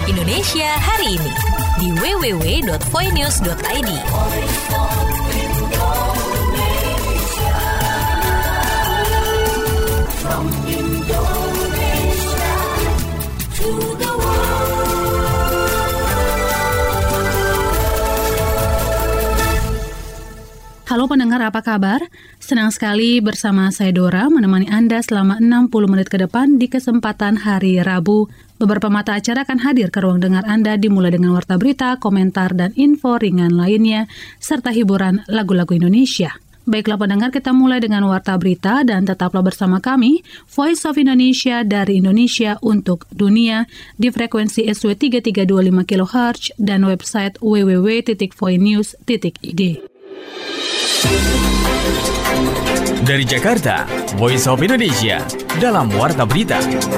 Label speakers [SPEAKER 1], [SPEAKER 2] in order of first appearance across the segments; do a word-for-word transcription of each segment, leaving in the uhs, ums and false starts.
[SPEAKER 1] Indonesia hari ini di w w w dot voinews dot i d. From Indonesia to the
[SPEAKER 2] Halo pendengar, apa kabar? Senang sekali bersama saya Dora menemani Anda selama enam puluh menit ke depan di kesempatan hari Rabu. Beberapa mata acara akan hadir ke ruang dengar Anda dimulai dengan warta berita, komentar, dan info ringan lainnya, serta hiburan lagu-lagu Indonesia. Baiklah pendengar, kita mulai dengan warta berita dan tetaplah bersama kami, Voice of Indonesia dari Indonesia untuk dunia di frekuensi S W tiga tiga dua lima kilohertz dan website w w w titik voinews titik i d.
[SPEAKER 3] Dari Jakarta, Voice of Indonesia dalam Warta Berita.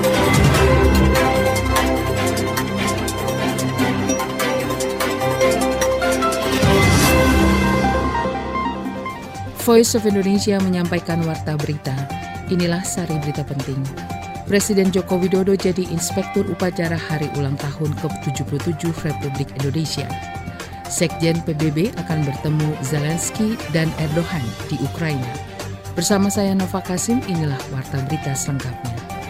[SPEAKER 4] Voice of Indonesia menyampaikan Warta Berita. Inilah sari berita penting. Presiden Joko Widodo jadi Inspektur Upacara Hari Ulang Tahun ke tujuh puluh tujuh Republik Indonesia. Sekjen P B B akan bertemu Zelensky dan Erdogan di Ukraina. Bersama saya Nova Kasim, inilah Warta Berita selengkapnya.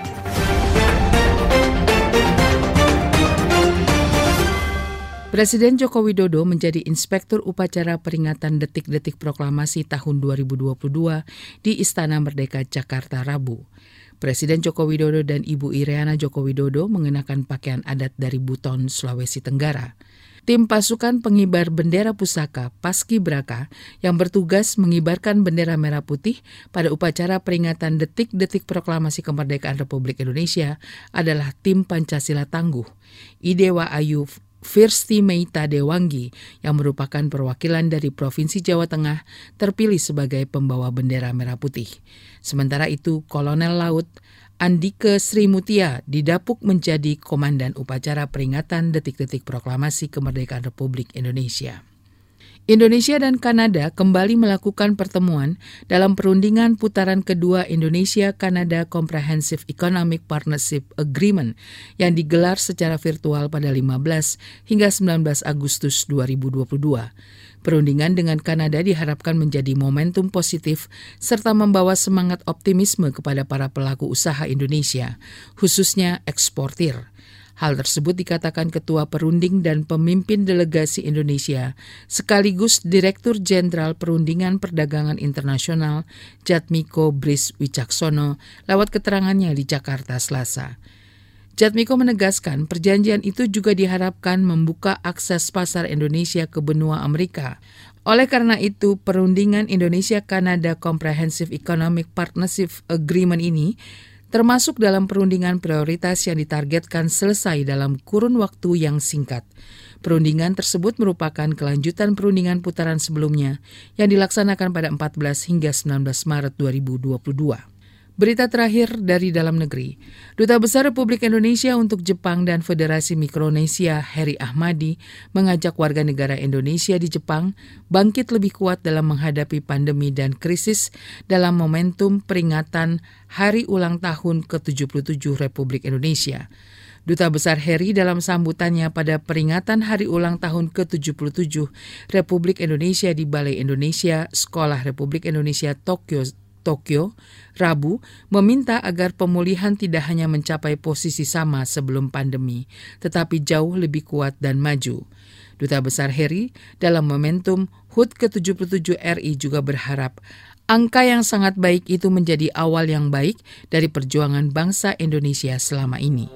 [SPEAKER 4] Presiden Joko Widodo menjadi Inspektur Upacara Peringatan Detik-Detik Proklamasi tahun dua ribu dua puluh dua di Istana Merdeka, Jakarta, Rabu. Presiden Joko Widodo dan Ibu Iryana Joko Widodo mengenakan pakaian adat dari Buton, Sulawesi Tenggara. Tim pasukan pengibar bendera pusaka Paskibraka yang bertugas mengibarkan bendera merah putih pada upacara peringatan detik-detik proklamasi kemerdekaan Republik Indonesia adalah tim Pancasila Tangguh. Idewa Ayu Firsti Meita Dewanggi yang merupakan perwakilan dari Provinsi Jawa Tengah terpilih sebagai pembawa bendera merah putih. Sementara itu, Kolonel Laut Andike Sri Mutia didapuk menjadi Komandan Upacara Peringatan Detik-Detik Proklamasi Kemerdekaan Republik Indonesia. Indonesia dan Kanada kembali melakukan pertemuan dalam perundingan putaran kedua Indonesia-Kanada Comprehensive Economic Partnership Agreement yang digelar secara virtual pada lima belas hingga sembilan belas Agustus dua ribu dua puluh dua. Perundingan dengan Kanada diharapkan menjadi momentum positif serta membawa semangat optimisme kepada para pelaku usaha Indonesia, khususnya eksportir. Hal tersebut dikatakan Ketua Perunding dan Pemimpin Delegasi Indonesia, sekaligus Direktur Jenderal Perundingan Perdagangan Internasional, Jatmiko Bris Wicaksono, lewat keterangannya di Jakarta Selasa. Jatmiko menegaskan perjanjian itu juga diharapkan membuka akses pasar Indonesia ke benua Amerika. Oleh karena itu, perundingan Indonesia-Kanada Comprehensive Economic Partnership Agreement ini termasuk dalam perundingan prioritas yang ditargetkan selesai dalam kurun waktu yang singkat. Perundingan tersebut merupakan kelanjutan perundingan putaran sebelumnya yang dilaksanakan pada empat belas hingga sembilan belas Maret dua ribu dua puluh dua. Berita terakhir dari dalam negeri. Duta Besar Republik Indonesia untuk Jepang dan Federasi Mikronesia, Heri Ahmadi, mengajak warga negara Indonesia di Jepang bangkit lebih kuat dalam menghadapi pandemi dan krisis dalam momentum peringatan Hari Ulang Tahun ke tujuh puluh tujuh Republik Indonesia. Duta Besar Heri dalam sambutannya pada peringatan Hari Ulang Tahun ke tujuh puluh tujuh Republik Indonesia di Balai Indonesia, Sekolah Republik Indonesia Tokyo, Tokyo, Rabu, meminta agar pemulihan tidak hanya mencapai posisi sama sebelum pandemi, tetapi jauh lebih kuat dan maju. Duta Besar Heri dalam momentum H U T ke tujuh puluh tujuh R I juga berharap angka yang sangat baik itu menjadi awal yang baik dari perjuangan bangsa Indonesia selama ini.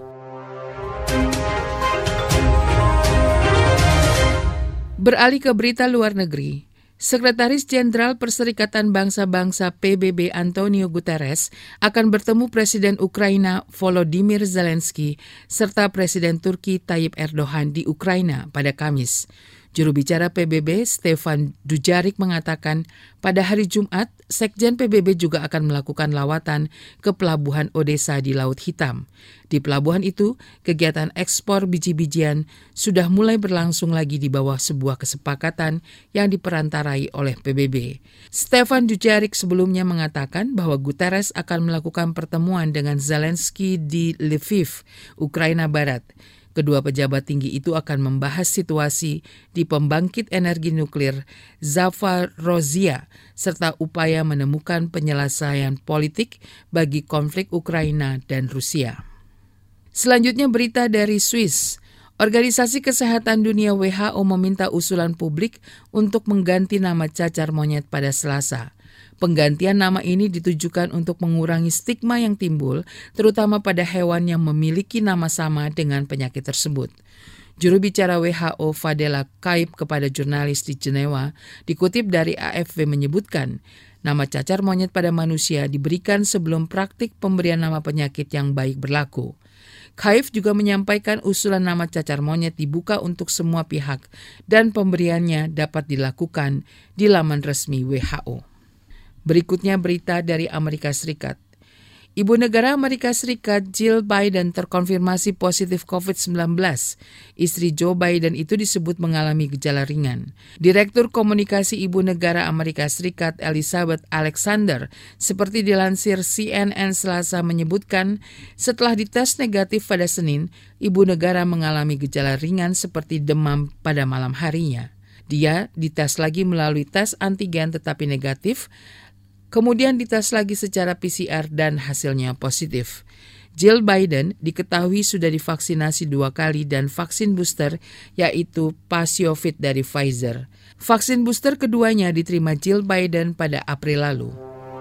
[SPEAKER 4] Beralih ke berita luar negeri. Sekretaris Jenderal Perserikatan Bangsa-Bangsa P B B Antonio Guterres akan bertemu Presiden Ukraina Volodymyr Zelensky serta Presiden Turki Tayyip Erdogan di Ukraina pada Kamis. Juru bicara P B B Stefan Dujarric mengatakan pada hari Jumat, Sekjen P B B juga akan melakukan lawatan ke Pelabuhan Odessa di Laut Hitam. Di pelabuhan itu, kegiatan ekspor biji-bijian sudah mulai berlangsung lagi di bawah sebuah kesepakatan yang diperantarai oleh P B B. Stefan Dujarric sebelumnya mengatakan bahwa Guterres akan melakukan pertemuan dengan Zelensky di Lviv, Ukraina Barat. Kedua pejabat tinggi itu akan membahas situasi di pembangkit energi nuklir Zaporizhzhia serta upaya menemukan penyelesaian politik bagi konflik Ukraina dan Rusia. Selanjutnya berita dari Swiss. Organisasi Kesehatan Dunia W H O meminta usulan publik untuk mengganti nama cacar monyet pada Selasa. Penggantian nama ini ditujukan untuk mengurangi stigma yang timbul, terutama pada hewan yang memiliki nama sama dengan penyakit tersebut. Juru bicara W H O Fadela Kaib kepada jurnalis di Jenewa, dikutip dari A F P menyebutkan, nama cacar monyet pada manusia diberikan sebelum praktik pemberian nama penyakit yang baik berlaku. Kaif juga menyampaikan usulan nama cacar monyet dibuka untuk semua pihak dan pemberiannya dapat dilakukan di laman resmi W H O. Berikutnya berita dari Amerika Serikat. Ibu negara Amerika Serikat Jill Biden terkonfirmasi positif covid sembilan belas. Istri Joe Biden itu disebut mengalami gejala ringan. Direktur Komunikasi Ibu Negara Amerika Serikat Elizabeth Alexander, seperti dilansir C N N Selasa menyebutkan, setelah dites negatif pada Senin, Ibu negara mengalami gejala ringan seperti demam pada malam harinya. Dia dites lagi melalui tes antigen tetapi negatif, kemudian dites lagi secara P C R dan hasilnya positif. Jill Biden diketahui sudah divaksinasi dua kali dan vaksin booster yaitu Paxlovid dari Pfizer. Vaksin booster keduanya diterima Jill Biden pada April lalu.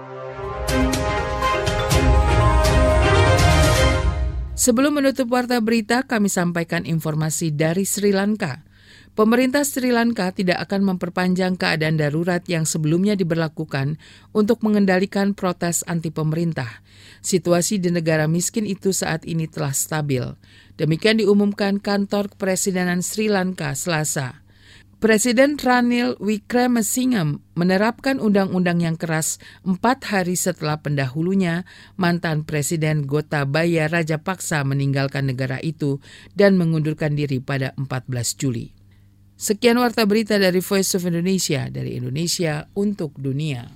[SPEAKER 4] Sebelum menutup warta berita, kami sampaikan informasi dari Sri Lanka. Pemerintah Sri Lanka tidak akan memperpanjang keadaan darurat yang sebelumnya diberlakukan untuk mengendalikan protes anti pemerintah. Situasi di negara miskin itu saat ini telah stabil. Demikian diumumkan kantor kepresidenan Sri Lanka Selasa. Presiden Ranil Wickremesinghe menerapkan undang-undang yang keras empat hari setelah pendahulunya, mantan Presiden Gotabaya Rajapaksa meninggalkan negara itu dan mengundurkan diri pada empat belas Juli. Sekian warta berita dari Voice of Indonesia, dari Indonesia untuk dunia.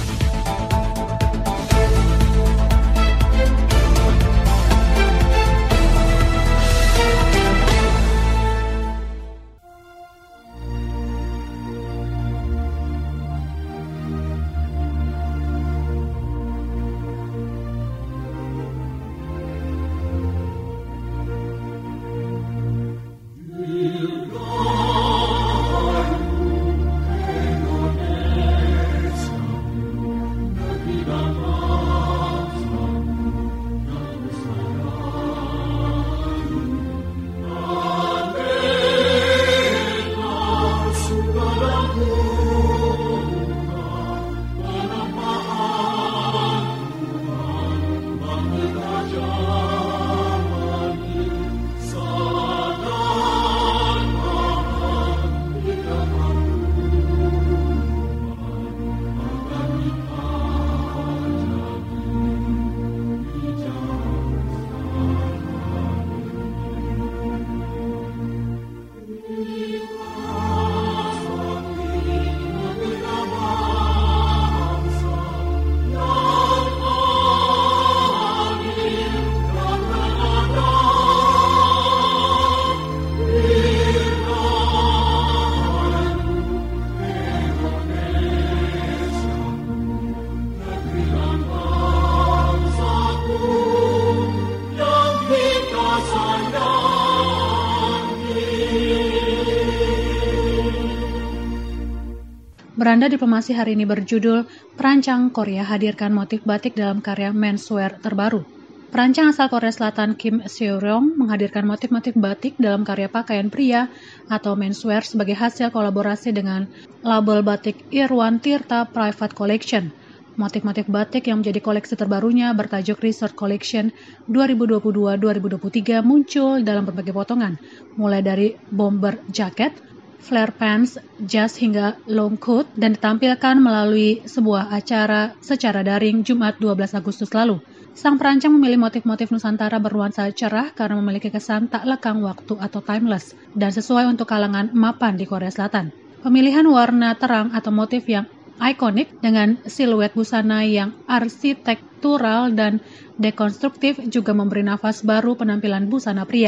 [SPEAKER 2] Beranda Diplomasi hari ini berjudul Perancang Korea hadirkan motif batik dalam karya menswear terbaru. Perancang asal Korea Selatan Kim Seo-ryong menghadirkan motif-motif batik dalam karya pakaian pria atau menswear sebagai hasil kolaborasi dengan label batik Irwan Tirta Private Collection. Motif-motif batik yang menjadi koleksi terbarunya bertajuk Resort Collection dua ribu dua puluh dua dua ribu dua puluh tiga muncul dalam berbagai potongan, mulai dari bomber jacket, flare pants, jas hingga long coat, dan ditampilkan melalui sebuah acara secara daring Jumat dua belas Agustus lalu. Sang perancang memilih motif-motif Nusantara bernuansa cerah karena memiliki kesan tak lekang waktu atau timeless dan sesuai untuk kalangan mapan di Korea Selatan. Pemilihan warna terang atau motif yang ikonik dengan siluet busana yang arsitektural dan dekonstruktif juga memberi nafas baru penampilan busana pria.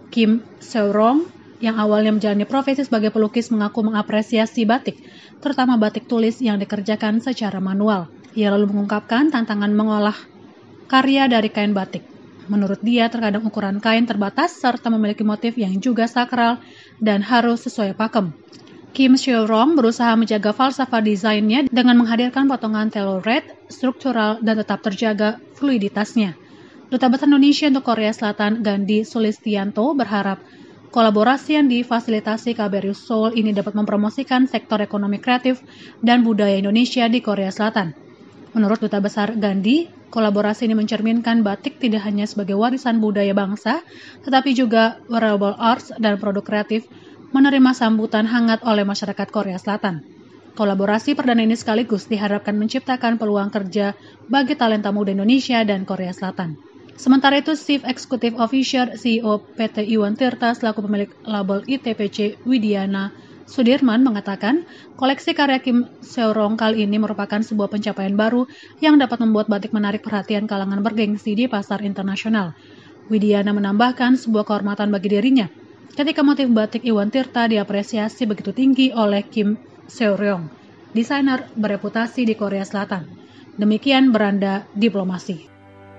[SPEAKER 2] Kim Seo-rong yang awalnya menjalani profesi sebagai pelukis mengaku mengapresiasi batik, terutama batik tulis yang dikerjakan secara manual. Ia lalu mengungkapkan tantangan mengolah karya dari kain batik. Menurut dia, terkadang ukuran kain terbatas serta memiliki motif yang juga sakral dan harus sesuai pakem. Kim Seo-rong berusaha menjaga falsafah desainnya dengan menghadirkan potongan tailored, struktural, dan tetap terjaga fluiditasnya. Duta Besar Indonesia untuk Korea Selatan, Gandhi Sulistianto, berharap kolaborasi yang difasilitasi K B R I Seoul ini dapat mempromosikan sektor ekonomi kreatif dan budaya Indonesia di Korea Selatan. Menurut Duta Besar Gandhi, kolaborasi ini mencerminkan batik tidak hanya sebagai warisan budaya bangsa, tetapi juga wearable arts dan produk kreatif menerima sambutan hangat oleh masyarakat Korea Selatan. Kolaborasi perdana ini sekaligus diharapkan menciptakan peluang kerja bagi talenta muda Indonesia dan Korea Selatan. Sementara itu, Chief Executive Officer C E O P T Iwan Tirta selaku pemilik label I T P C Widiana Sudirman mengatakan, koleksi karya Kim Seo-rong kali ini merupakan sebuah pencapaian baru yang dapat membuat batik menarik perhatian kalangan bergengsi di pasar internasional. Widiana menambahkan sebuah kehormatan bagi dirinya ketika motif batik Iwan Tirta diapresiasi begitu tinggi oleh Kim Seo-rong, desainer bereputasi di Korea Selatan. Demikian beranda diplomasi.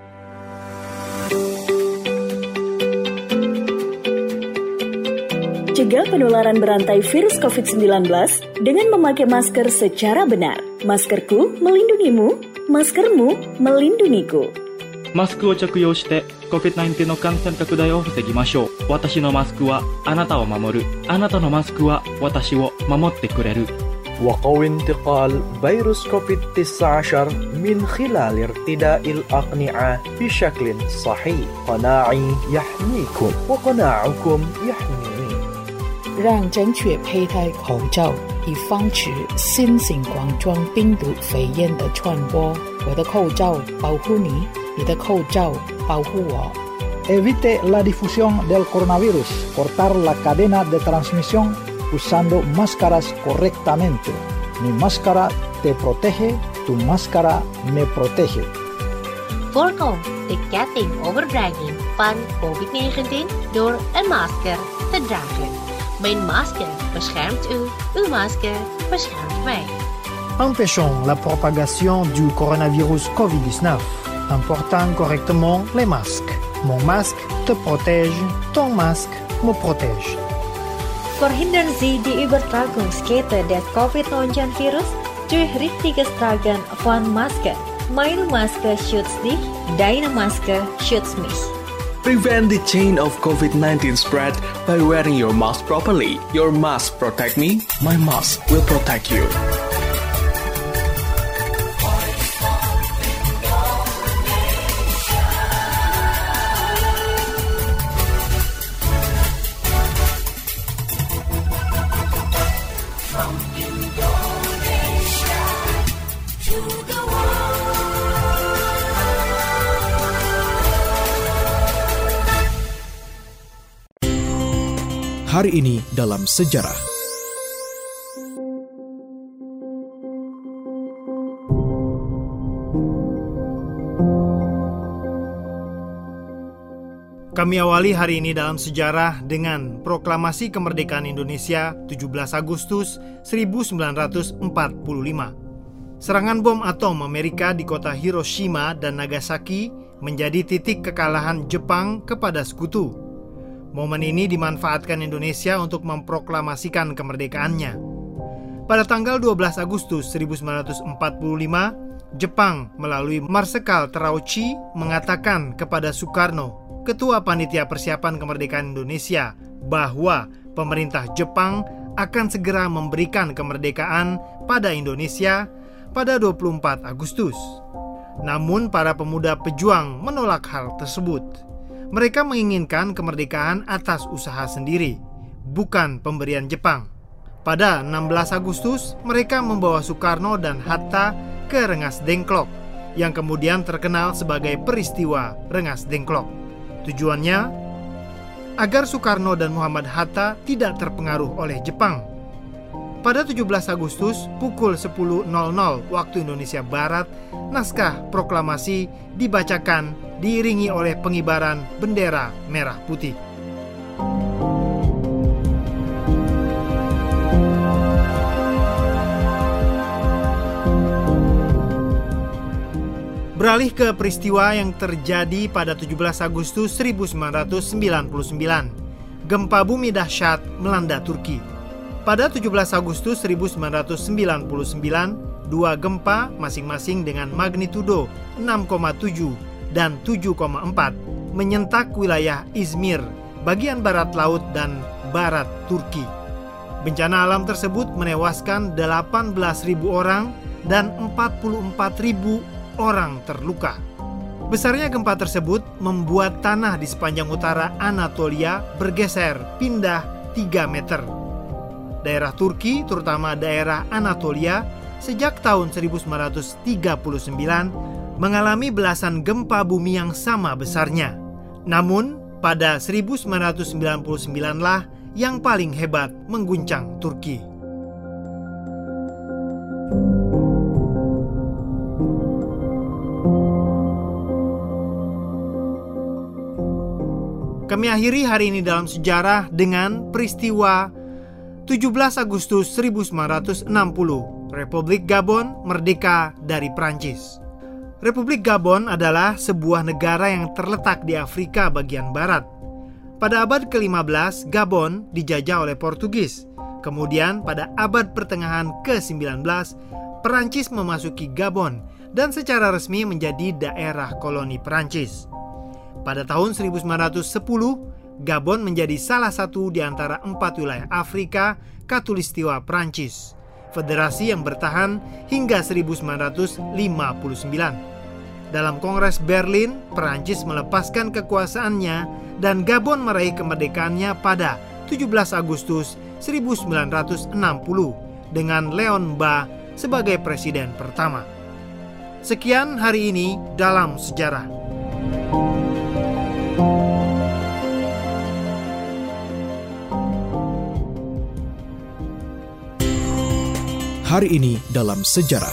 [SPEAKER 5] Cegah penularan berantai virus covid sembilan belas dengan memakai masker secara benar. Maskerku melindungimu, maskermu melindungiku.
[SPEAKER 6] マスクを着用して コビッドナインティーン の感染拡大を防ぎましょう。私のマスクはあなたを守る。あなたのマスクは私を守ってくれる。
[SPEAKER 7] وقوي انتقال فيروس كوفيد تسعة عشر من خلال ارتداء الأقنعة بشكل صحيح. قناعي يحميكم وقناعكم يحميني.
[SPEAKER 8] 让正确佩戴口罩，以防止新型冠状病毒肺炎的传播。我的口罩保护你，你的口罩保护我。
[SPEAKER 9] Evite la difusión del coronavirus. Cortar la cadena de transmisión usando máscaras correctamente. Mi máscara te protege, tu máscara me protege.
[SPEAKER 1] Voorkom de ketting overdraging van covid negentien door een masker te dragen. Mijn masker beschermt u, uw masker beschermt mij.
[SPEAKER 10] Empêchons la propagation du coronavirus covid dix-neuf en portant correctement les masques. Mon masque te protège, ton masque me protège.
[SPEAKER 11] Förhindrar Sie die Übertragungskette des covid neunzehn virus durch richtiges Tragen von Maske. Meine Maske schützt dich, deine Maske schützt mich.
[SPEAKER 12] Prevent the chain of covid nineteen spread by wearing your mask properly. Your mask protect me, my mask will protect you.
[SPEAKER 13] Hari ini dalam sejarah.
[SPEAKER 10] Kami awali hari ini dalam sejarah dengan Proklamasi Kemerdekaan Indonesia tujuh belas Agustus seribu sembilan ratus empat puluh lima. Serangan bom atom Amerika di kota Hiroshima dan Nagasaki menjadi titik kekalahan Jepang kepada sekutu. Momen ini dimanfaatkan Indonesia untuk memproklamasikan kemerdekaannya. Pada tanggal dua belas Agustus seribu sembilan ratus empat puluh lima, Jepang melalui Marsekal Terauchi mengatakan kepada Soekarno, Ketua Panitia Persiapan Kemerdekaan Indonesia, bahwa pemerintah Jepang akan segera memberikan kemerdekaan pada Indonesia pada dua puluh empat Agustus. Namun para pemuda pejuang menolak hal tersebut. Mereka menginginkan kemerdekaan atas usaha sendiri, bukan pemberian Jepang. Pada enam belas Agustus, mereka membawa Soekarno dan Hatta ke Rengas Dengklok, yang kemudian terkenal sebagai peristiwa Rengas Dengklok. Tujuannya, agar Soekarno dan Muhammad Hatta tidak terpengaruh oleh Jepang. Pada tujuh belas Agustus, pukul sepuluh waktu Indonesia Barat, naskah proklamasi dibacakan diiringi oleh pengibaran bendera merah putih. Beralih ke peristiwa yang terjadi pada tujuh belas Agustus seribu sembilan ratus sembilan puluh sembilan. Gempa bumi dahsyat melanda Turki. Pada tujuh belas Agustus seribu sembilan ratus sembilan puluh sembilan, dua gempa masing-masing dengan magnitudo enam koma tujuh dan tujuh koma empat menyentak wilayah Izmir, bagian barat laut dan barat Turki. Bencana alam tersebut menewaskan delapan belas ribu orang dan empat puluh empat ribu orang terluka. Besarnya gempa tersebut membuat tanah di sepanjang utara Anatolia bergeser pindah tiga meter. Daerah Turki, terutama daerah Anatolia, sejak tahun seribu sembilan ratus tiga puluh sembilan mengalami belasan gempa bumi yang sama besarnya. Namun, pada seribu sembilan ratus sembilan puluh sembilan lah yang paling hebat mengguncang Turki. Kami akhiri hari ini dalam sejarah dengan peristiwa tujuh belas Agustus seribu sembilan ratus enam puluh. Republik Gabon merdeka dari Prancis. Republik Gabon adalah sebuah negara yang terletak di Afrika bagian barat. Pada abad kelima belas, Gabon dijajah oleh Portugis. Kemudian pada abad pertengahan ke sembilan belas, Perancis memasuki Gabon dan secara resmi menjadi daerah koloni Perancis. Pada tahun seribu sembilan ratus sepuluh, Gabon menjadi salah satu di antara empat wilayah Afrika Khatulistiwa Prancis, federasi yang bertahan hingga seribu sembilan ratus lima puluh sembilan. Dalam Kongres Berlin, Perancis melepaskan kekuasaannya dan Gabon meraih kemerdekaannya pada tujuh belas Agustus seribu sembilan ratus enam puluh dengan Léon Mba sebagai presiden pertama. Sekian hari ini dalam sejarah.
[SPEAKER 13] Hari ini dalam sejarah.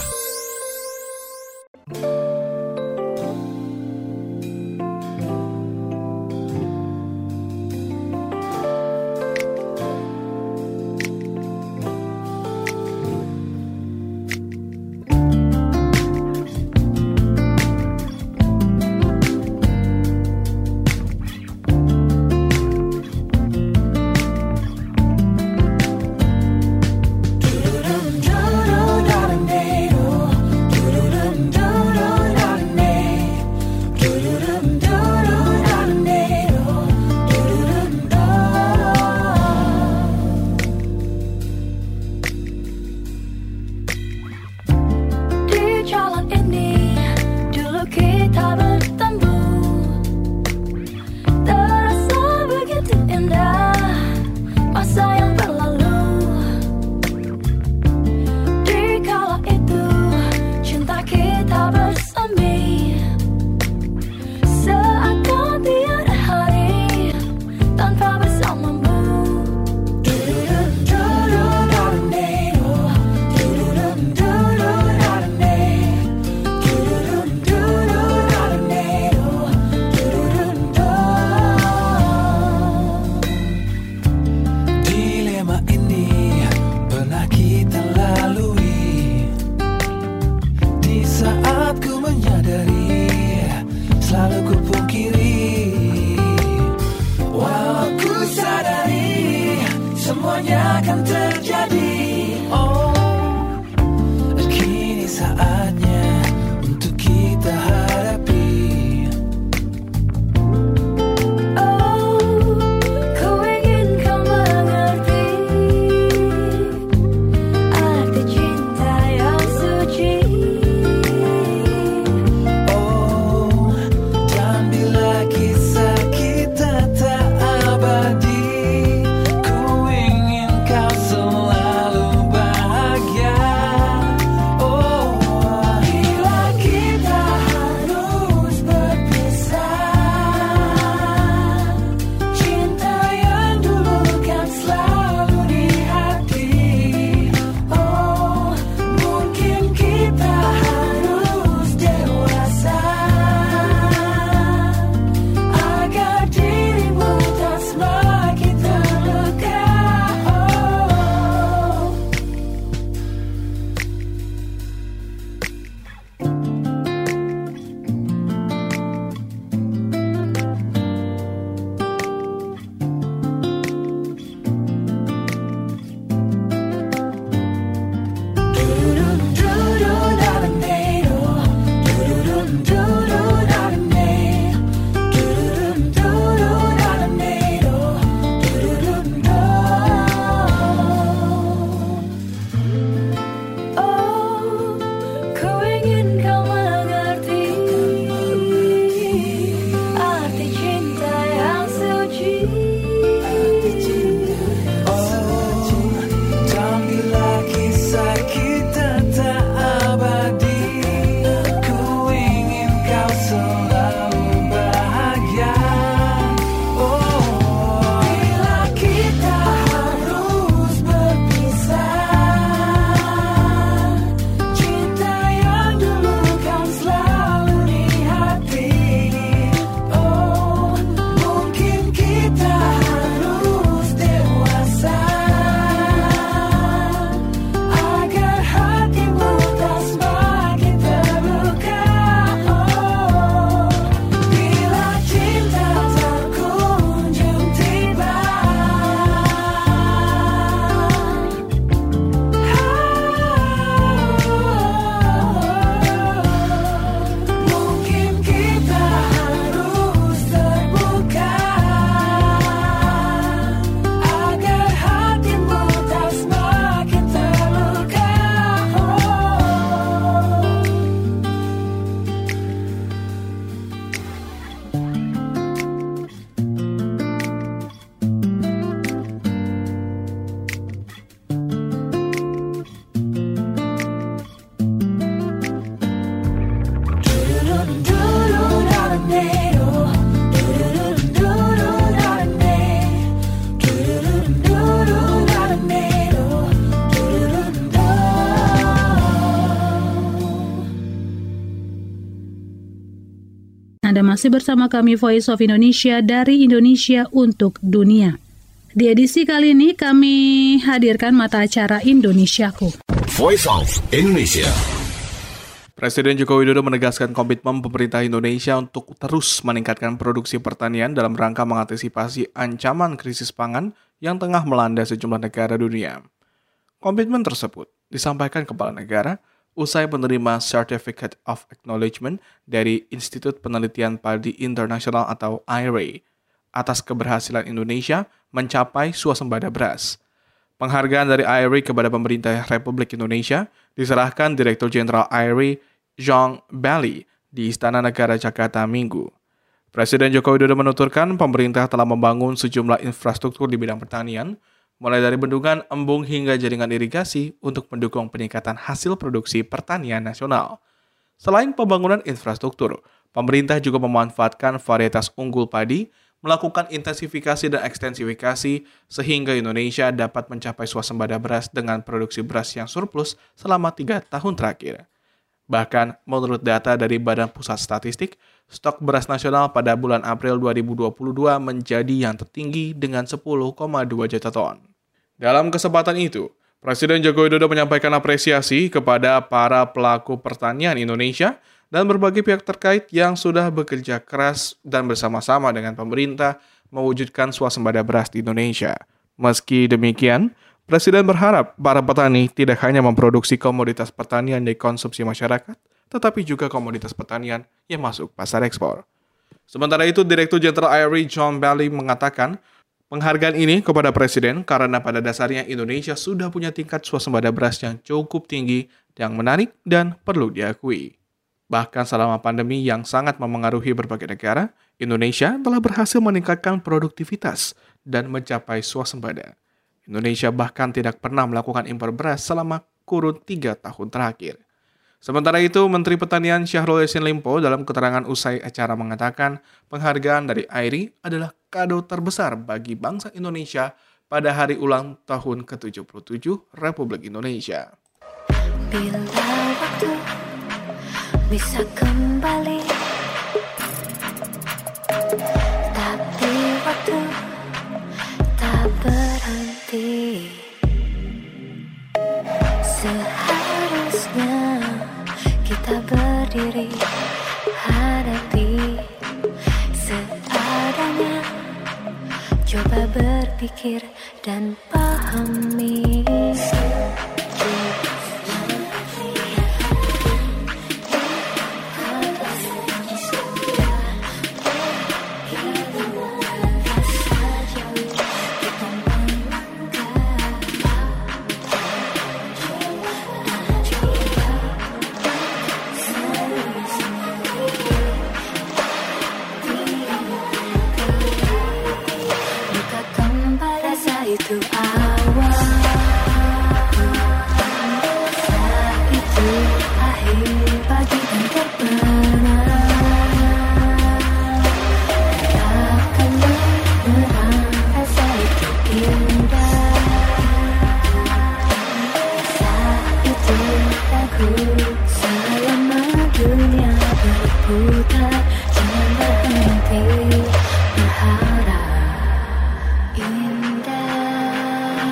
[SPEAKER 2] Anda masih bersama kami Voice of Indonesia dari Indonesia untuk Dunia. Di edisi kali ini kami hadirkan mata acara Indonesiaku.
[SPEAKER 14] Voice of Indonesia.
[SPEAKER 15] Presiden Joko Widodo menegaskan komitmen pemerintah Indonesia untuk terus meningkatkan produksi pertanian dalam rangka mengantisipasi ancaman krisis pangan yang tengah melanda sejumlah negara dunia. Komitmen tersebut disampaikan Kepala Negara usai menerima Certificate of Acknowledgement dari Institut Penelitian Padi Internasional atau I R A atas keberhasilan Indonesia mencapai swasembada beras. Penghargaan dari I R A kepada pemerintah Republik Indonesia diserahkan Direktur Jenderal I R A John Bailey di Istana Negara Jakarta Minggu. Presiden Joko Widodo menuturkan pemerintah telah membangun sejumlah infrastruktur di bidang pertanian, mulai dari bendungan, embung hingga jaringan irigasi untuk mendukung peningkatan hasil produksi pertanian nasional. Selain pembangunan infrastruktur, pemerintah juga memanfaatkan varietas unggul padi, melakukan intensifikasi dan ekstensifikasi sehingga Indonesia dapat mencapai swasembada beras dengan produksi beras yang surplus selama tiga tahun terakhir. Bahkan, menurut data dari Badan Pusat Statistik, stok beras nasional pada bulan April dua ribu dua puluh dua menjadi yang tertinggi dengan sepuluh koma dua juta ton. Dalam kesempatan itu, Presiden Joko Widodo menyampaikan apresiasi kepada para pelaku pertanian Indonesia dan berbagai pihak terkait yang sudah bekerja keras dan bersama-sama dengan pemerintah mewujudkan swasembada beras di Indonesia. Meski demikian, Presiden berharap para petani tidak hanya memproduksi komoditas pertanian dari konsumsi masyarakat, tetapi juga komoditas pertanian yang masuk pasar ekspor. Sementara itu, Direktur Jenderal I R A John Bailey mengatakan, penghargaan ini kepada Presiden karena pada dasarnya Indonesia sudah punya tingkat swasembada beras yang cukup tinggi, yang menarik dan perlu diakui. Bahkan selama pandemi yang sangat memengaruhi berbagai negara, Indonesia telah berhasil meningkatkan produktivitas dan mencapai swasembada. Indonesia bahkan tidak pernah melakukan impor beras selama kurun tiga tahun terakhir. Sementara itu, Menteri Pertanian Syahrul Yassin Limpo dalam keterangan usai acara mengatakan penghargaan dari I R A adalah kado terbesar bagi bangsa Indonesia pada hari ulang tahun ke tujuh puluh tujuh Republik Indonesia.
[SPEAKER 16] Bila waktu bisa kembali, tapi waktu tak berhenti. Seharusnya kita berdiri, hadapi seadanya, coba berpikir dan pahami. Itu awal, saat itu akhir pagi dan terbenam. Takkan menyerang, rasa itu indah. Saat itu aku selama dunia berputar, jangan berhenti berharap. Indah.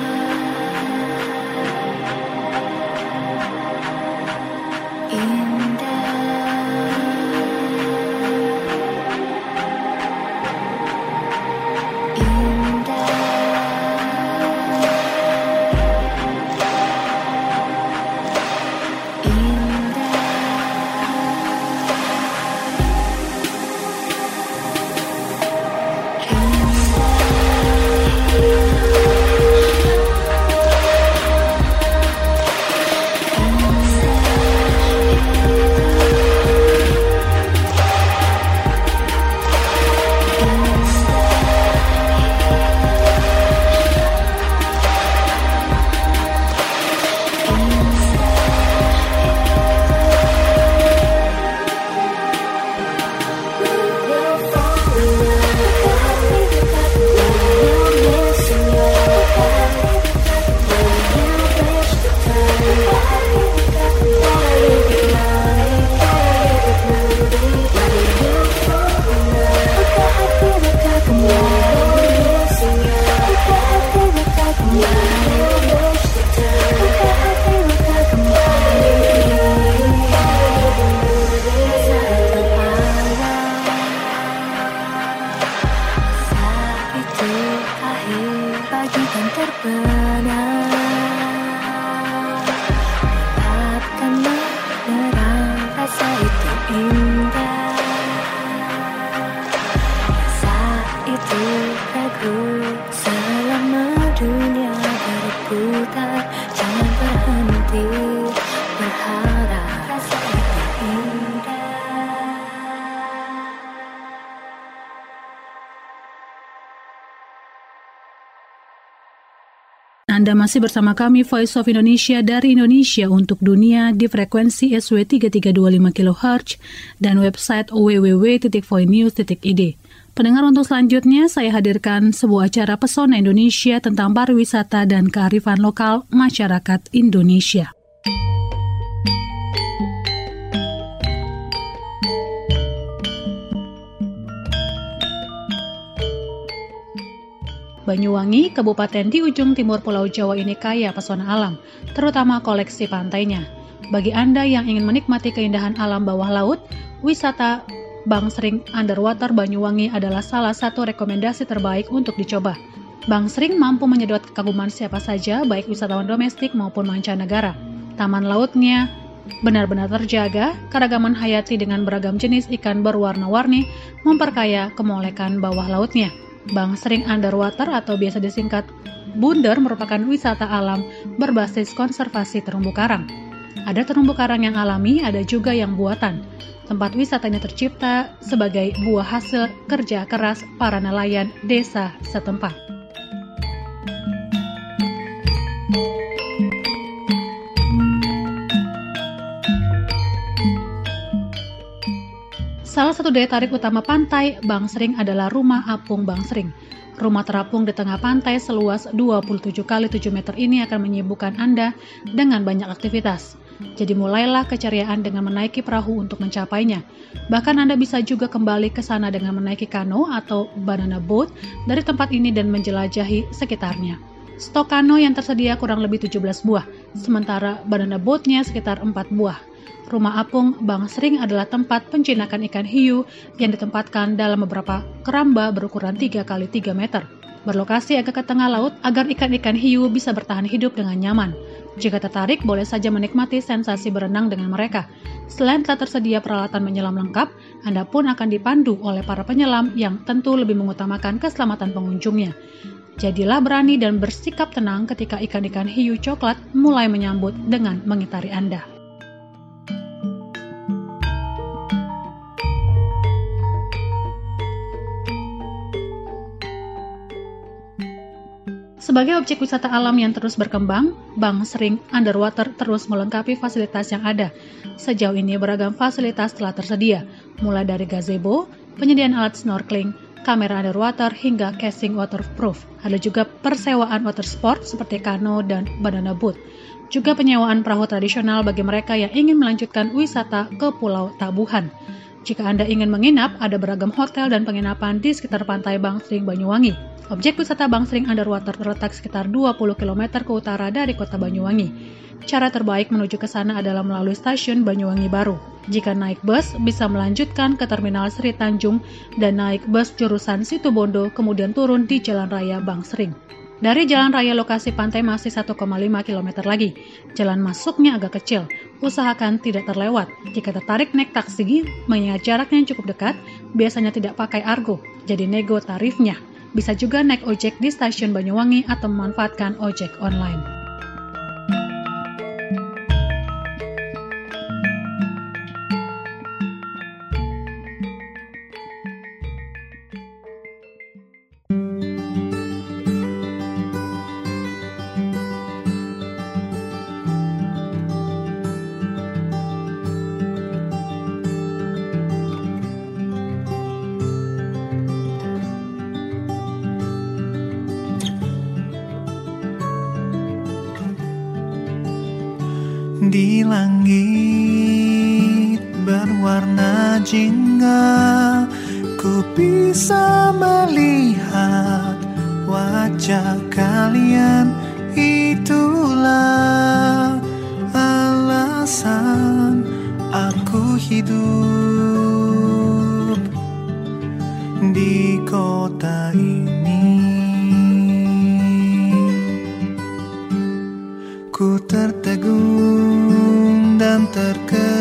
[SPEAKER 16] pagi kan terbenam. Gelapkan menerang, rasa itu indah. Rasa itu ragu selama dunia berputar. Jangan berhenti berharap, rasa itu indah.
[SPEAKER 2] Anda masih bersama kami Voice of Indonesia dari Indonesia untuk dunia di frekuensi S W tiga tiga dua lima kilohertz dan website w w w titik voinews titik i d. Pendengar, untuk selanjutnya saya hadirkan sebuah acara Pesona Indonesia tentang pariwisata dan kearifan lokal masyarakat Indonesia. Banyuwangi, kabupaten di ujung timur Pulau Jawa ini kaya pesona alam, terutama koleksi pantainya. Bagi Anda yang ingin menikmati keindahan alam bawah laut, wisata Bangsering Underwater Banyuwangi adalah salah satu rekomendasi terbaik untuk dicoba. Bangsering mampu menyedot kekaguman siapa saja, baik wisatawan domestik maupun mancanegara. Taman lautnya benar-benar terjaga, keragaman hayati dengan beragam jenis ikan berwarna-warni memperkaya kemolekan bawah lautnya. Bangsering Underwater atau biasa disingkat Bunder merupakan wisata alam berbasis konservasi terumbu karang. Ada terumbu karang yang alami, ada juga yang buatan. Tempat wisata ini tercipta sebagai buah hasil kerja keras para nelayan desa setempat. Salah satu daya tarik utama pantai Bangsering adalah Rumah Apung Bangsering. Rumah terapung di tengah pantai seluas dua puluh tujuh kali tujuh meter ini akan menyibukkan Anda dengan banyak aktivitas. Jadi mulailah keceriaan dengan menaiki perahu untuk mencapainya. Bahkan Anda bisa juga kembali ke sana dengan menaiki kano atau banana boat dari tempat ini dan menjelajahi sekitarnya. Stok kano yang tersedia kurang lebih tujuh belas buah, sementara banana boatnya sekitar empat buah. Rumah Apung Bangsering adalah tempat penjinakan ikan hiu yang ditempatkan dalam beberapa keramba berukuran tiga kali tiga meter. Berlokasi agak ke tengah laut agar ikan-ikan hiu bisa bertahan hidup dengan nyaman. Jika tertarik, boleh saja menikmati sensasi berenang dengan mereka. Selain telah tersedia peralatan menyelam lengkap, Anda pun akan dipandu oleh para penyelam yang tentu lebih mengutamakan keselamatan pengunjungnya. Jadilah berani dan bersikap tenang ketika ikan-ikan hiu coklat mulai menyambut dengan mengitari Anda. Sebagai objek wisata alam yang terus berkembang, Bangsering Underwater terus melengkapi fasilitas yang ada. Sejauh ini beragam fasilitas telah tersedia, mulai dari gazebo, penyediaan alat snorkeling, kamera underwater, hingga casing waterproof. Ada juga persewaan water sport seperti kano dan banana boat. Juga penyewaan perahu tradisional bagi mereka yang ingin melanjutkan wisata ke Pulau Tabuhan. Jika Anda ingin menginap, ada beragam hotel dan penginapan di sekitar pantai Bangsering Banyuwangi. Objek wisata Bangsering Underwater terletak sekitar dua puluh kilometer ke utara dari kota Banyuwangi. Cara terbaik menuju ke sana adalah melalui stasiun Banyuwangi Baru. Jika naik bus, bisa melanjutkan ke Terminal Sri Tanjung dan naik bus jurusan Situbondo, kemudian turun di Jalan Raya Bangsering. Dari jalan raya lokasi pantai masih satu koma lima kilometer lagi. Jalan masuknya agak kecil, usahakan tidak terlewat. Jika tertarik naik taksi, mengingat jaraknya cukup dekat, biasanya tidak pakai argo, jadi nego tarifnya. Bisa juga naik ojek di stasiun Banyuwangi atau memanfaatkan ojek online.
[SPEAKER 17] Di langit berwarna jingga, ku bisa melihat wajah kalian. Itulah alasan aku hidup di kota ini.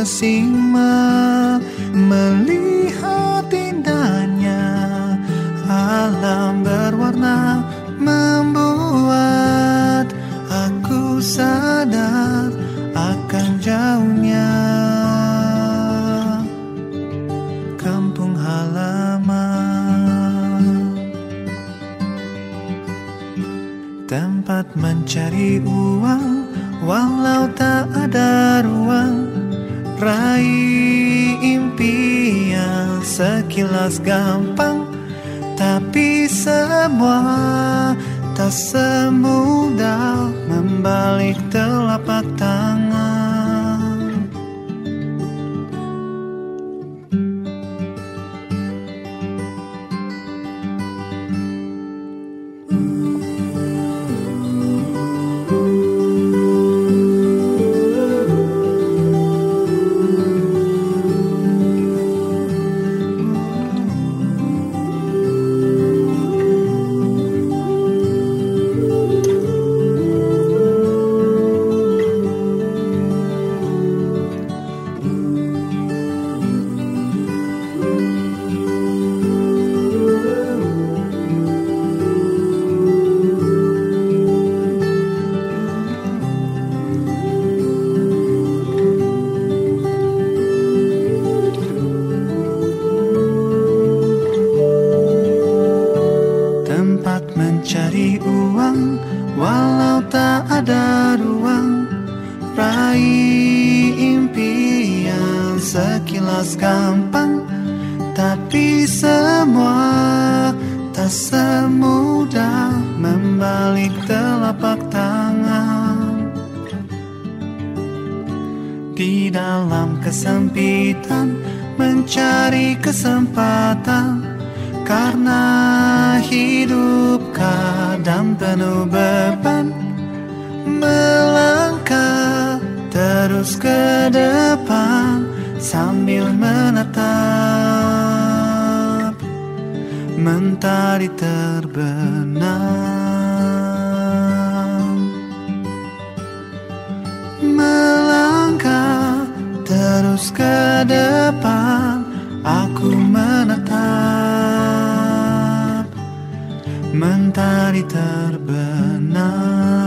[SPEAKER 17] terkesima melihat indahnya alam berwarna, membuat aku sadar akan jauhnya kampung halaman. Tempat mencari uang walau tak ada ruang, raih impian sekilas gampang, tapi semua tak semudah membalik telapak tangan. Mencari uang walau tak ada ruang, raih impian sekilas gampang, tapi semua tak semudah membalik telapak tangan. Di dalam kesempitan mencari kesempatan, karena hidup kadang penuh beban, melangkah terus ke depan sambil menatap mentari terbenam. Melangkah terus ke depan, aku menatap mentari terbenam.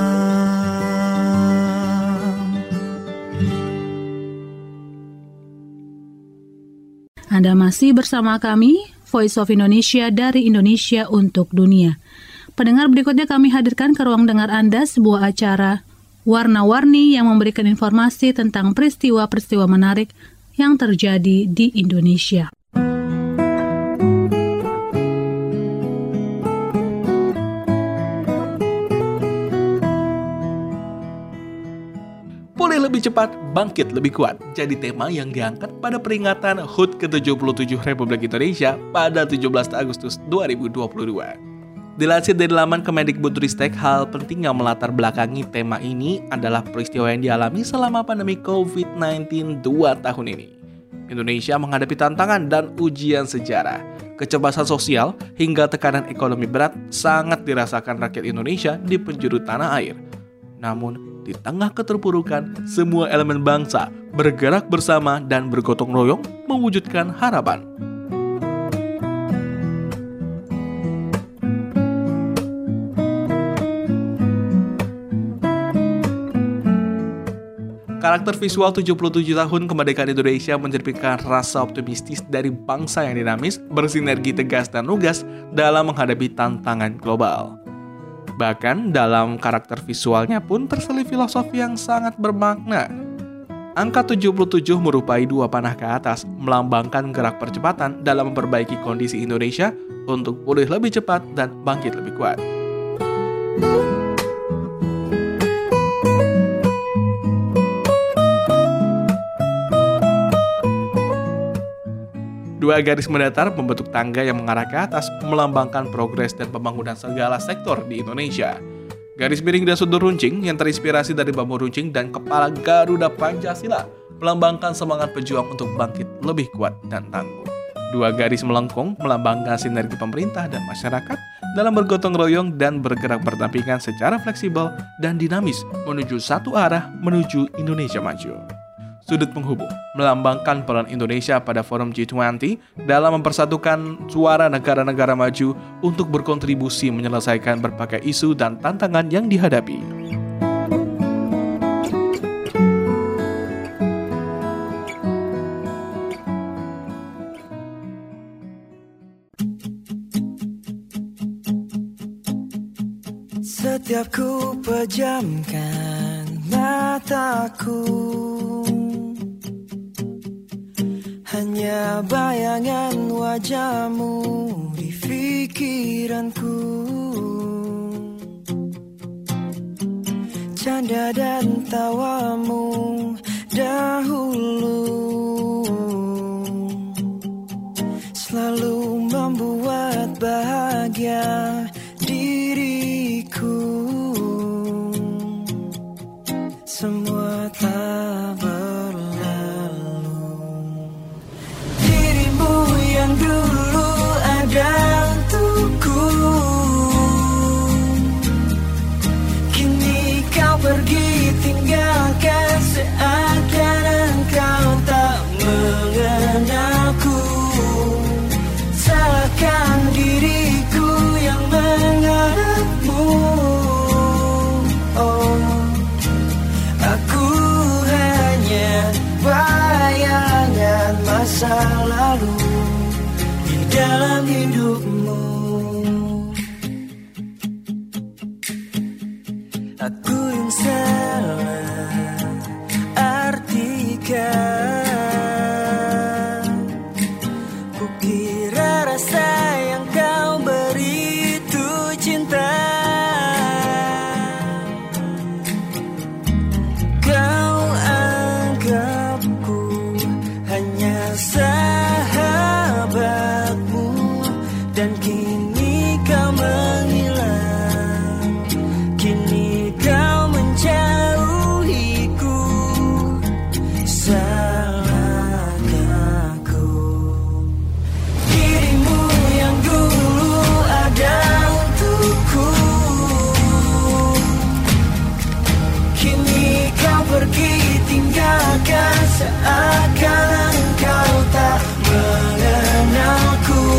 [SPEAKER 2] Anda masih bersama kami, Voice of Indonesia dari Indonesia untuk Dunia. Pendengar, berikutnya kami hadirkan ke ruang dengar Anda sebuah acara warna-warni yang memberikan informasi tentang peristiwa-peristiwa menarik yang terjadi di Indonesia.
[SPEAKER 15] Pulih lebih cepat, bangkit lebih kuat. Jadi tema yang diangkat pada peringatan H U T ke tujuh puluh tujuh Republik Indonesia pada tujuh belas Agustus dua ribu dua puluh dua. Dilansir dari laman Kemendikbudristek, hal penting yang melatar belakangi tema ini adalah peristiwa yang dialami selama pandemi covid sembilan belas dua tahun ini. Indonesia menghadapi tantangan dan ujian sejarah. Kecemasan sosial hingga tekanan ekonomi berat sangat dirasakan rakyat Indonesia di penjuru tanah air. Namun, di tengah keterpurukan, semua elemen bangsa bergerak bersama dan bergotong royong mewujudkan harapan. Karakter visual tujuh puluh tujuh tahun kemerdekaan Indonesia mencerminkan rasa optimistis dari bangsa yang dinamis, bersinergi tegas dan lugas dalam menghadapi tantangan global. Bahkan dalam karakter visualnya pun terselip filosofi yang sangat bermakna. Angka tujuh puluh tujuh merupai dua panah ke atas, melambangkan gerak percepatan dalam memperbaiki kondisi Indonesia untuk pulih lebih cepat dan bangkit lebih kuat. Dua garis mendatar membentuk tangga yang mengarah ke atas, melambangkan progres dan pembangunan segala sektor di Indonesia. Garis miring dan sudut runcing yang terinspirasi dari bambu runcing dan kepala Garuda Pancasila melambangkan semangat pejuang untuk bangkit lebih kuat dan tangguh. Dua garis melengkung melambangkan sinergi pemerintah dan masyarakat dalam bergotong royong dan bergerak berdampingan secara fleksibel dan dinamis menuju satu arah, menuju Indonesia maju. sudut penghubung, melambangkan peran Indonesia pada forum G dua puluh dalam mempersatukan suara negara-negara maju untuk berkontribusi menyelesaikan berbagai isu dan tantangan yang dihadapi.
[SPEAKER 17] Setiap ku pejamkan mataku, hanya bayangan wajahmu di pikiranku. Canda dan tawamu dahulu selalu membuat bahagia diriku. Semua tak berlalu. Dirimu yang dulu ada untukku, kini kau pergi tinggalkan, seakan engkau tak mengenalku. Salahkan diriku yang mengharapmu. Oh, aku hanya bayangan masa lalu di dalam hidupmu. Aku yang salah artikan, kukira rasa yang kau beri itu cinta. Kau anggapku hanya sahabatmu, dan kini kau menghilang, kini kau menjauhiku. Salahkah aku? Dirimu yang dulu ada untukku, kini kau pergi tinggalkan, seakan engkau tak mengenalku.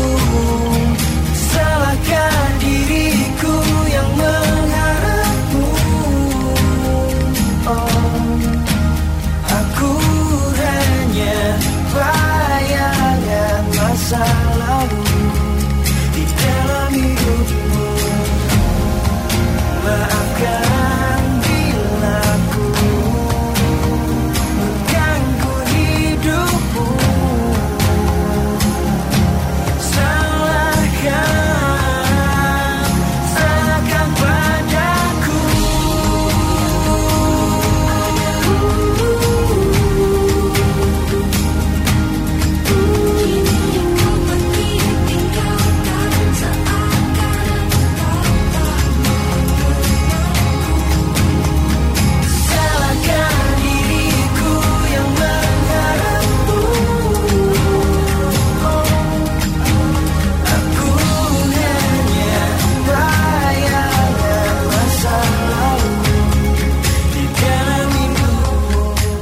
[SPEAKER 17] Salahkan diriku yang mengharapmu. Oh, aku hanya bayangan masa lalu di dalam hidupmu. Maafkan bila ku mengganggu hidupmu. Salahkan, salahkan padaku. Salahkan diriku yang mengharapmu. Aku hanya bayangan masa lalu di dalam hidupmu.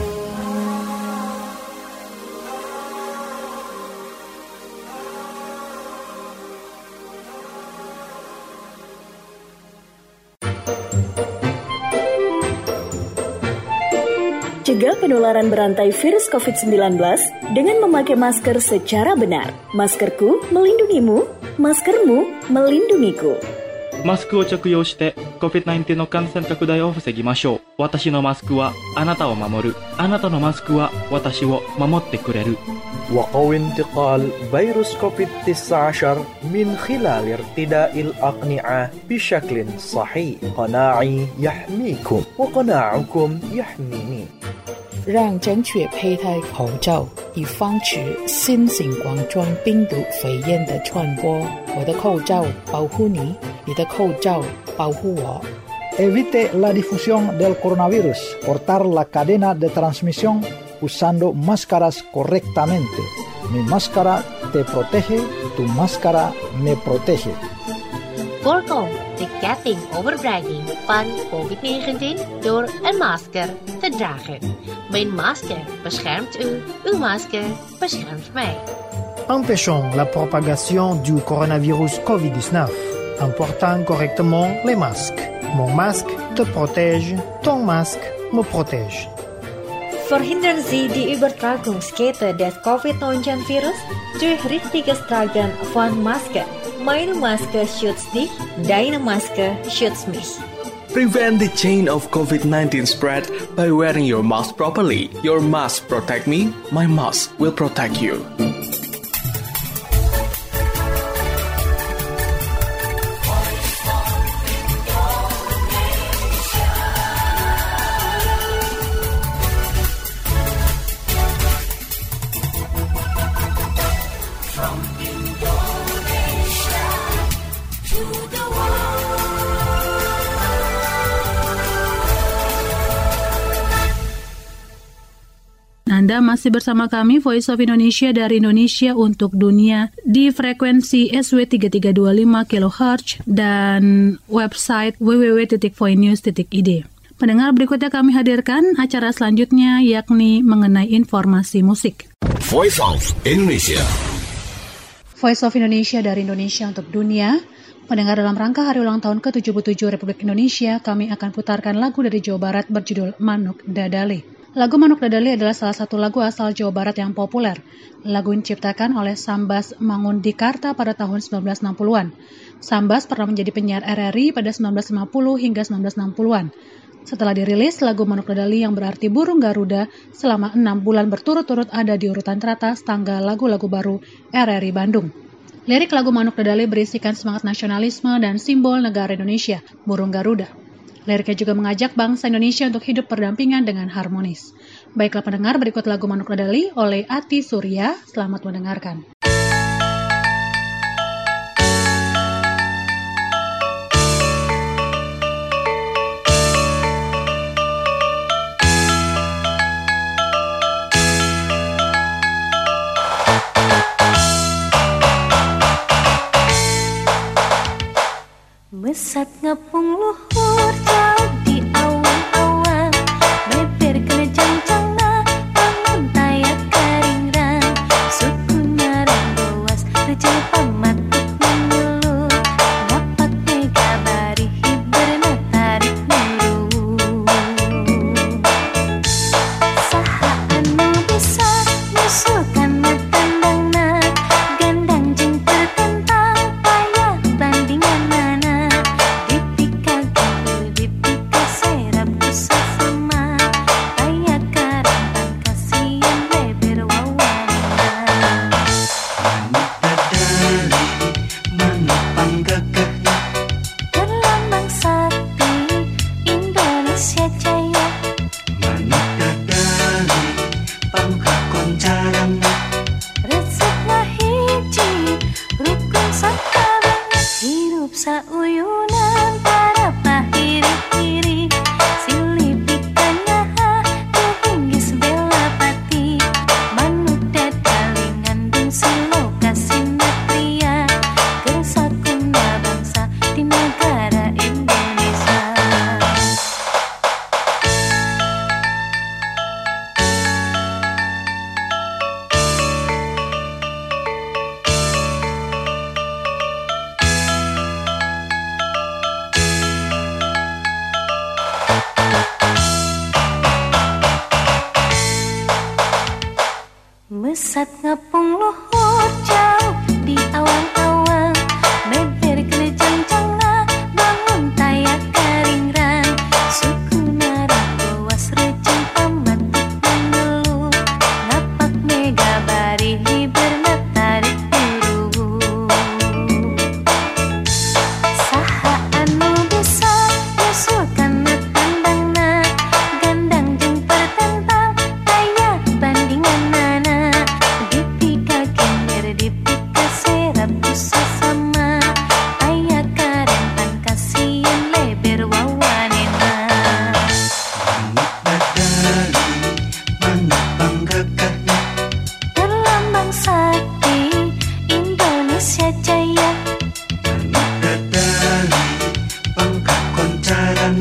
[SPEAKER 5] Cegah penularan berantai virus covid sembilan belas dengan memakai masker secara benar. Maskerku melindungimu, maskermu melindungiku.
[SPEAKER 6] マスクを着用して コビッドナインティーン の感染拡大を防ぎましょう。私のマスクはあなたを守る。あなたのマスクは私を守ってくれる。
[SPEAKER 7] وقوي انتقال فيروس كوفيد تسعة عشر من خلال ارتداء الأقنعة بشكل صحيح. قناعي يحميكم وقناعكم يحميني.
[SPEAKER 8] 让正确佩戴口罩，以防止新型冠状病毒肺炎的传播。我的口罩保护你，你的口罩保护我。
[SPEAKER 9] Evite la difusión del coronavirus. Cortar la cadena de transmisión usando máscaras correctamente. Mi máscara te protege, tu máscara me protege.
[SPEAKER 1] Voorkom de kettingoverdraging van covid negentien door een masker te dragen. Mijn masker beschermt u, uw masker beschermt mij.
[SPEAKER 10] Empêchons la propagation du coronavirus covid dix-neuf en portant correctement les masques. Mon masque te protège, ton masque me protège.
[SPEAKER 11] Verhindern Sie die Übertragungskette des covid neunzehn-Virus durch richtiges Tragen von Maske. Meine Maske schützt dich, deine Maske schützt mich.
[SPEAKER 12] Prevent the chain of covid nineteen spread by wearing your mask properly. Your mask protect me, my mask will protect you.
[SPEAKER 2] Anda masih bersama kami Voice of Indonesia dari Indonesia untuk dunia di frekuensi S W tiga tiga dua lima kilohertz dan website w w w titik voinews titik i d. Pendengar, berikutnya kami hadirkan acara selanjutnya yakni mengenai informasi musik.
[SPEAKER 14] Voice of Indonesia.
[SPEAKER 2] Voice of Indonesia dari Indonesia untuk dunia. Pendengar, dalam rangka hari ulang tahun ke tujuh puluh tujuh Republik Indonesia, kami akan putarkan lagu dari Jawa Barat berjudul Manuk Dadali. Lagu Manuk Dadali adalah salah satu lagu asal Jawa Barat yang populer. Lagu ini diciptakan oleh Sambas Mangundikarta pada tahun sembilan belas enam puluhan. Sambas pernah menjadi penyiar R R I pada sembilan belas lima puluh hingga sembilan belas enam puluhan. Setelah dirilis, lagu Manuk Dadali yang berarti burung Garuda selama enam bulan berturut-turut ada di urutan teratas tangga lagu-lagu baru R R I Bandung. Lirik lagu Manuk Dadali berisikan semangat nasionalisme dan simbol negara Indonesia, burung Garuda. Liriknya juga mengajak bangsa Indonesia untuk hidup berdampingan dengan harmonis. Baiklah pendengar, berikut lagu Manuk Dadali oleh Ati Surya. Selamat mendengarkan.
[SPEAKER 16] Mesat ngepung luhur jauh di awan-awan, beber kena jang-jangna, bangun tayak keringrang, suku nyara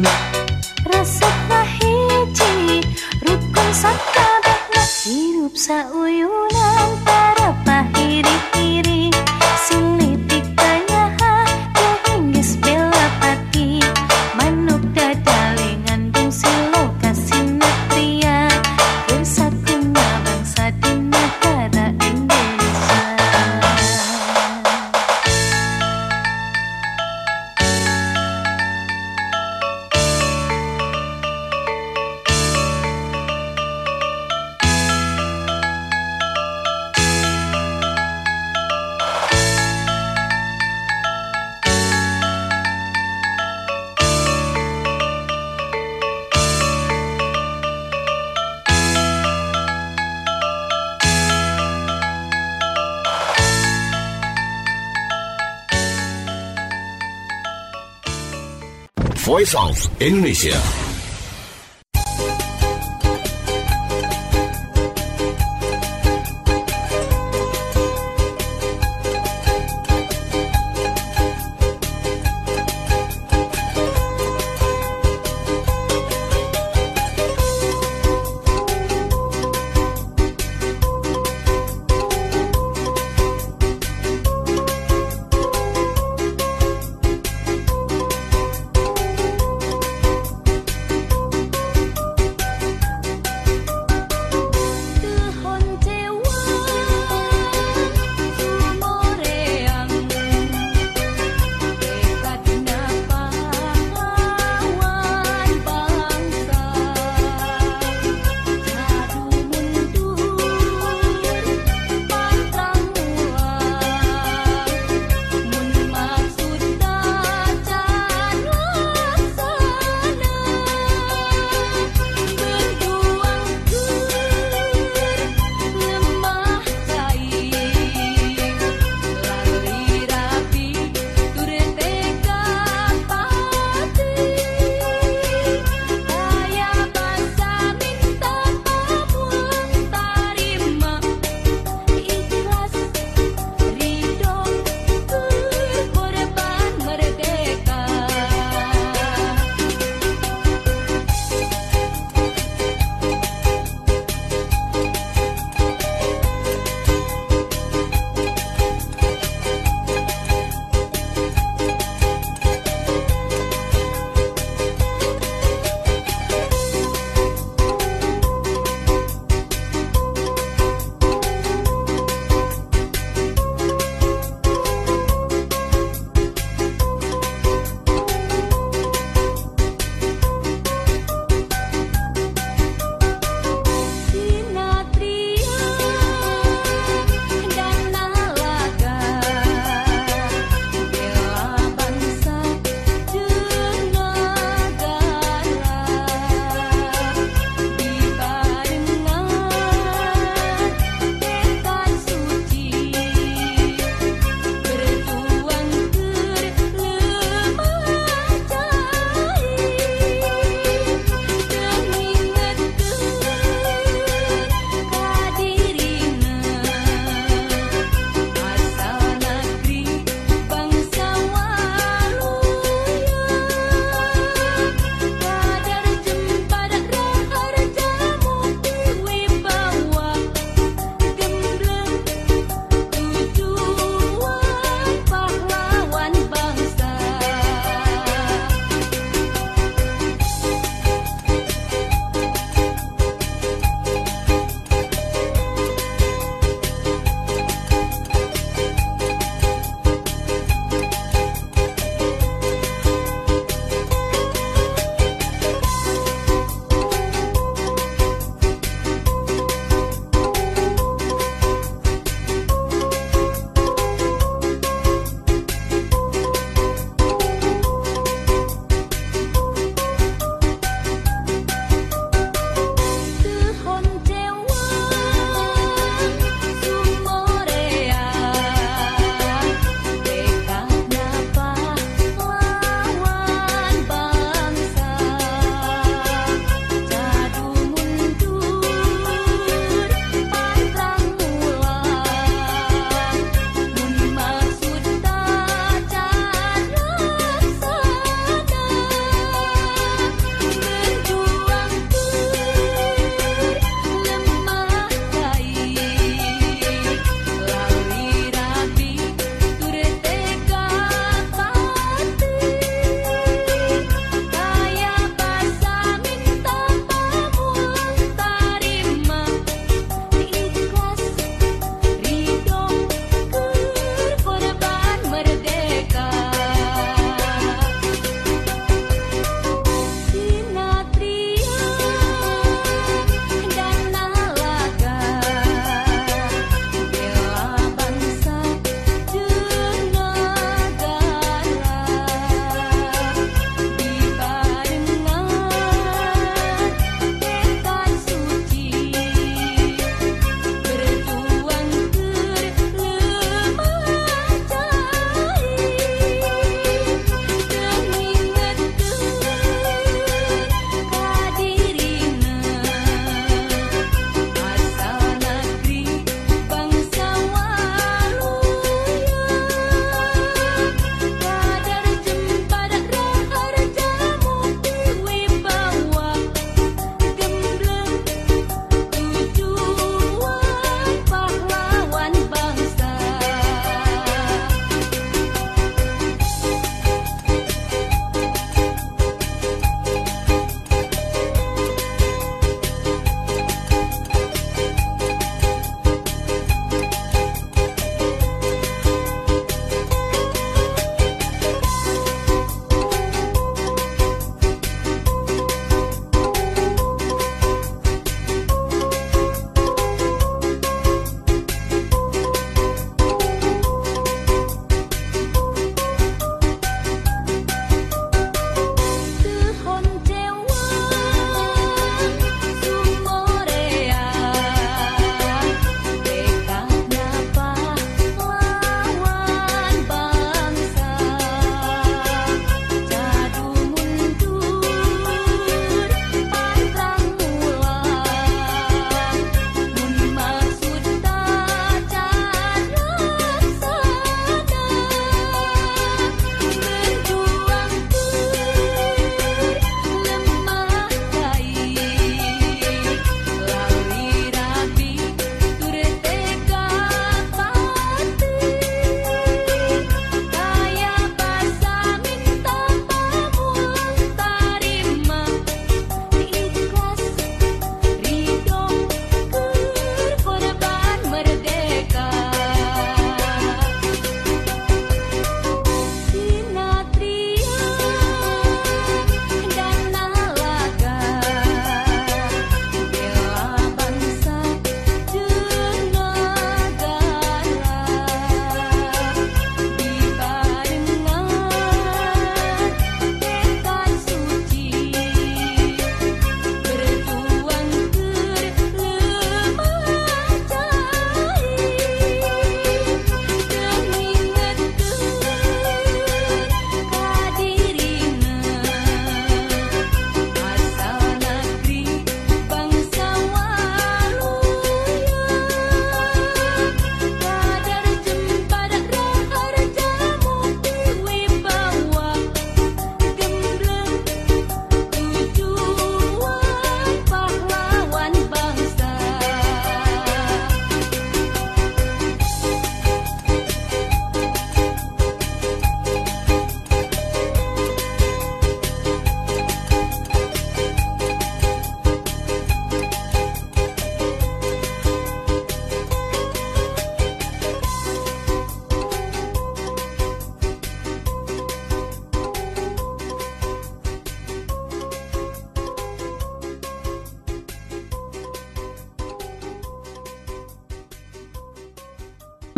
[SPEAKER 16] Resepna hiji rukun sakabehna hirup sauyunan para pahiri-hiri sing litik tanyaha gehinggis bela pati manuk dadalingan bungsi lokasi natria kersakuna bangsa di negara Indonesia.
[SPEAKER 14] Voice of Indonesia.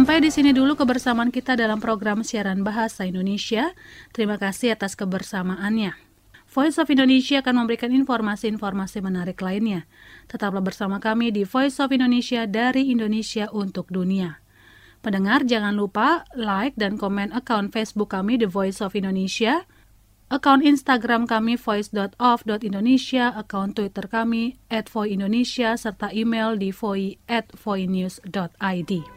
[SPEAKER 2] Sampai di sini dulu kebersamaan kita dalam program siaran Bahasa Indonesia. Terima kasih atas kebersamaannya. Voice of Indonesia akan memberikan informasi-informasi menarik lainnya. Tetaplah bersama kami di Voice of Indonesia dari Indonesia untuk dunia. Pendengar, jangan lupa like dan komen akun Facebook kami The Voice of Indonesia, akun Instagram kami voice dot of dot indonesia, akun Twitter kami at voindonesia, serta email di voi at voinews dot id.